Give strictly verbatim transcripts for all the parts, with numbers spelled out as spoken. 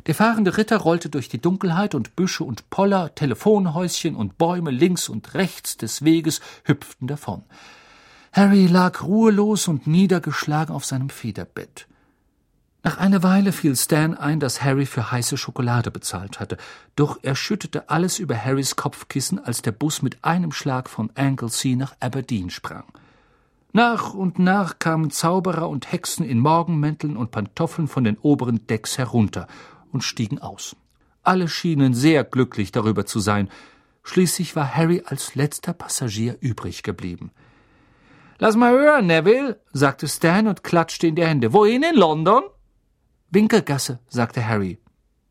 Der fahrende Ritter rollte durch die Dunkelheit, und Büsche und Poller, Telefonhäuschen und Bäume links und rechts des Weges hüpften davon. Harry lag ruhelos und niedergeschlagen auf seinem Federbett. Nach einer Weile fiel Stan ein, dass Harry für heiße Schokolade bezahlt hatte, doch er schüttete alles über Harrys Kopfkissen, als der Bus mit einem Schlag von Anglesey nach Aberdeen sprang. Nach und nach kamen Zauberer und Hexen in Morgenmänteln und Pantoffeln von den oberen Decks herunter und stiegen aus. Alle schienen sehr glücklich darüber zu sein. Schließlich war Harry als letzter Passagier übrig geblieben. »Lass mal hören, Neville«, sagte Stan und klatschte in die Hände. »Wohin in London?« »Winkelgasse«, sagte Harry.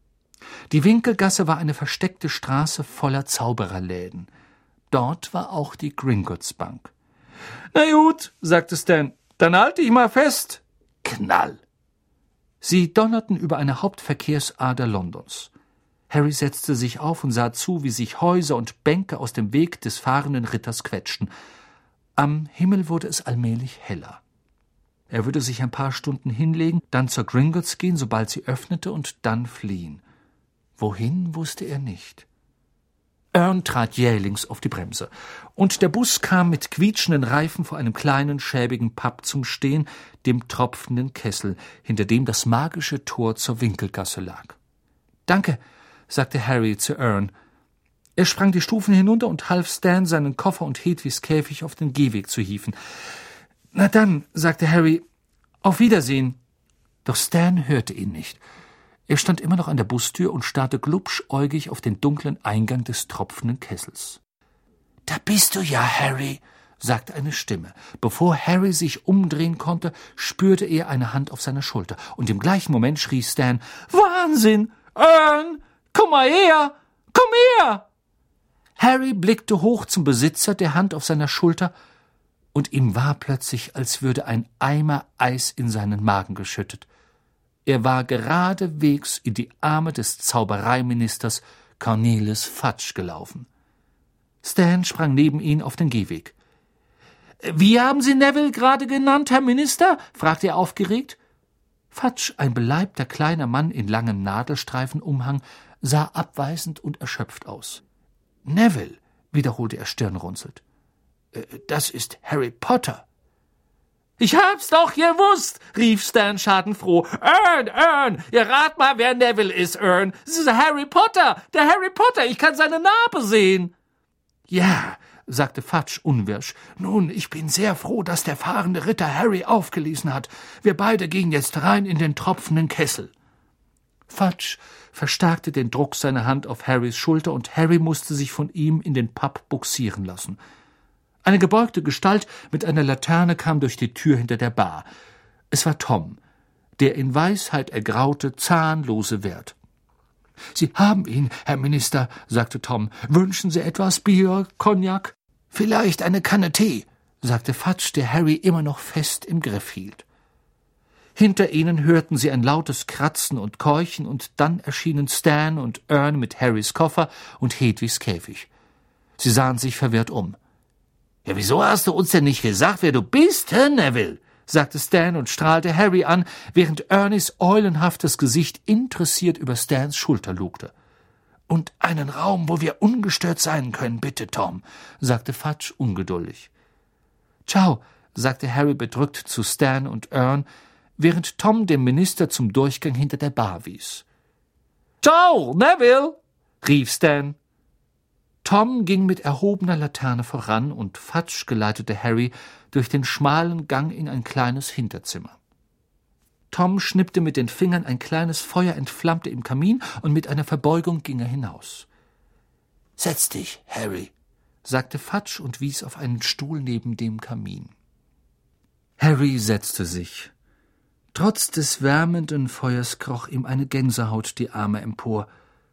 Die Winkelgasse war eine versteckte Straße voller Zaubererläden. Dort war auch die Gringotts Bank. »Na gut«, sagte Stan, »dann halte ich mal fest.« Knall! Sie donnerten über eine Hauptverkehrsader Londons. Harry setzte sich auf und sah zu, wie sich Häuser und Bänke aus dem Weg des fahrenden Ritters quetschten. Am Himmel wurde es allmählich heller. Er würde sich ein paar Stunden hinlegen, dann zur Gringotts gehen, sobald sie öffnete, und dann fliehen. Wohin, wusste er nicht. Ern trat jählings auf die Bremse, und der Bus kam mit quietschenden Reifen vor einem kleinen, schäbigen Pub zum Stehen, dem tropfenden Kessel, hinter dem das magische Tor zur Winkelgasse lag. »Danke«, sagte Harry zu Ern. Er sprang die Stufen hinunter und half Stan, seinen Koffer und Hedwigs Käfig auf den Gehweg zu hieven. »Na dann«, sagte Harry, »auf Wiedersehen.« Doch Stan hörte ihn nicht. Er stand immer noch an der Bustür und starrte glubschäugig auf den dunklen Eingang des tropfenden Kessels. »Da bist du ja, Harry«, sagte eine Stimme. Bevor Harry sich umdrehen konnte, spürte er eine Hand auf seiner Schulter, und im gleichen Moment schrie Stan, »Wahnsinn! Ern, komm mal her! Komm her!« Harry blickte hoch zum Besitzer der Hand auf seiner Schulter, und ihm war plötzlich, als würde ein Eimer Eis in seinen Magen geschüttet. Er war geradewegs in die Arme des Zaubereiministers Cornelius Fudge gelaufen. Stan sprang neben ihn auf den Gehweg. »Wie haben Sie Neville gerade genannt, Herr Minister?« fragte er aufgeregt. Fudge, ein beleibter kleiner Mann in langem Nadelstreifenumhang, sah abweisend und erschöpft aus. »Neville«, wiederholte er stirnrunzelnd. »Das ist Harry Potter.« »Ich hab's doch gewusst«, rief Stan schadenfroh. »Ern, Ern, ihr rat mal, wer Neville ist, Ern. Es ist Harry Potter, der Harry Potter, ich kann seine Narbe sehen.« »Ja«, sagte Fudge unwirsch. »Nun, ich bin sehr froh, dass der fahrende Ritter Harry aufgelesen hat. Wir beide gehen jetzt rein in den tropfenden Kessel.« Fudge verstärkte den Druck seiner Hand auf Harrys Schulter, und Harry musste sich von ihm in den Pub bugsieren lassen. Eine gebeugte Gestalt mit einer Laterne kam durch die Tür hinter der Bar. Es war Tom, der in Weisheit ergraute, zahnlose Wirt. »Sie haben ihn, Herr Minister«, sagte Tom. »Wünschen Sie etwas, Bier, Cognac?« »Vielleicht eine Kanne Tee«, sagte Fudge, der Harry immer noch fest im Griff hielt. Hinter ihnen hörten sie ein lautes Kratzen und Keuchen, und dann erschienen Stan und Ern mit Harrys Koffer und Hedwigs Käfig. Sie sahen sich verwirrt um. »Ja, wieso hast du uns denn nicht gesagt, wer du bist, Herr Neville?« sagte Stan und strahlte Harry an, während Ernies eulenhaftes Gesicht interessiert über Stans Schulter lugte. »Und einen Raum, wo wir ungestört sein können, bitte, Tom«, sagte Fudge ungeduldig. »Ciao«, sagte Harry bedrückt zu Stan und Ern, während Tom dem Minister zum Durchgang hinter der Bar wies. »Ciao, Neville«, rief Stan. Tom ging mit erhobener Laterne voran, und Fudge geleitete Harry durch den schmalen Gang in ein kleines Hinterzimmer. Tom schnippte mit den Fingern, ein kleines Feuer entflammte im Kamin, und mit einer Verbeugung ging er hinaus. »Setz dich, Harry«, sagte Fudge und wies auf einen Stuhl neben dem Kamin. Harry setzte sich. Trotz des wärmenden Feuers kroch ihm eine Gänsehaut die Arme empor.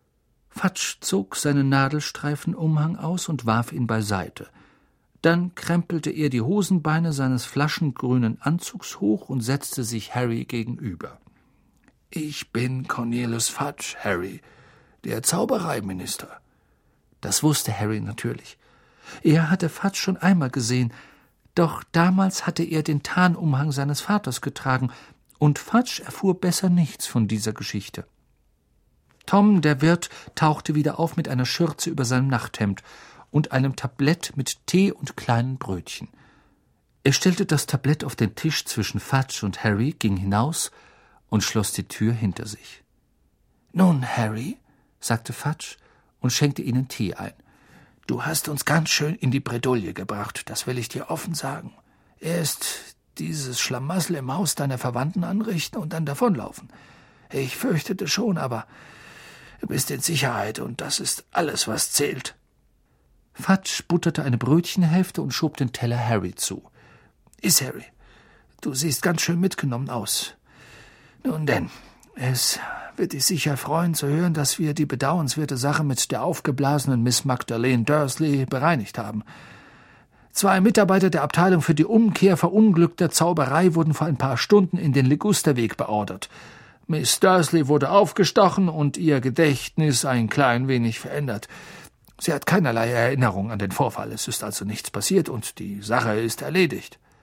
Fudge zog seinen Nadelstreifenumhang aus und warf ihn beiseite. Dann krempelte er die Hosenbeine seines flaschengrünen Anzugs hoch und setzte sich Harry gegenüber. »Ich bin Cornelius Fudge, Harry, der Zaubereiminister.« Das wusste Harry natürlich. Er hatte Fudge schon einmal gesehen, doch damals hatte er den Tarnumhang seines Vaters getragen, und Fudge erfuhr besser nichts von dieser Geschichte. Tom, der Wirt, tauchte wieder auf mit einer Schürze über seinem Nachthemd und einem Tablett mit Tee und kleinen Brötchen. Er stellte das Tablett auf den Tisch zwischen Fudge und Harry, ging hinaus und schloss die Tür hinter sich. »Nun, Harry«, sagte Fudge und schenkte ihnen Tee ein, »du hast uns ganz schön in die Bredouille gebracht, das will ich dir offen sagen. Erst dieses Schlamassel im Haus deiner Verwandten anrichten und dann davonlaufen. Ich fürchtete schon, aber du bist in Sicherheit und das ist alles, was zählt.« Fudge butterte eine Brötchenhälfte und schob den Teller Harry zu. »Iss, Harry, du siehst ganz schön mitgenommen aus. Nun denn, es wird dich sicher freuen zu hören, dass wir die bedauernswerte Sache mit der aufgeblasenen Miss Magdalene Dursley bereinigt haben. Zwei Mitarbeiter der Abteilung für die Umkehr verunglückter Zauberei wurden vor ein paar Stunden in den Ligusterweg beordert. Miss Dursley wurde aufgestochen und ihr Gedächtnis ein klein wenig verändert. Sie hat keinerlei Erinnerung an den Vorfall, es ist also nichts passiert und die Sache ist erledigt.«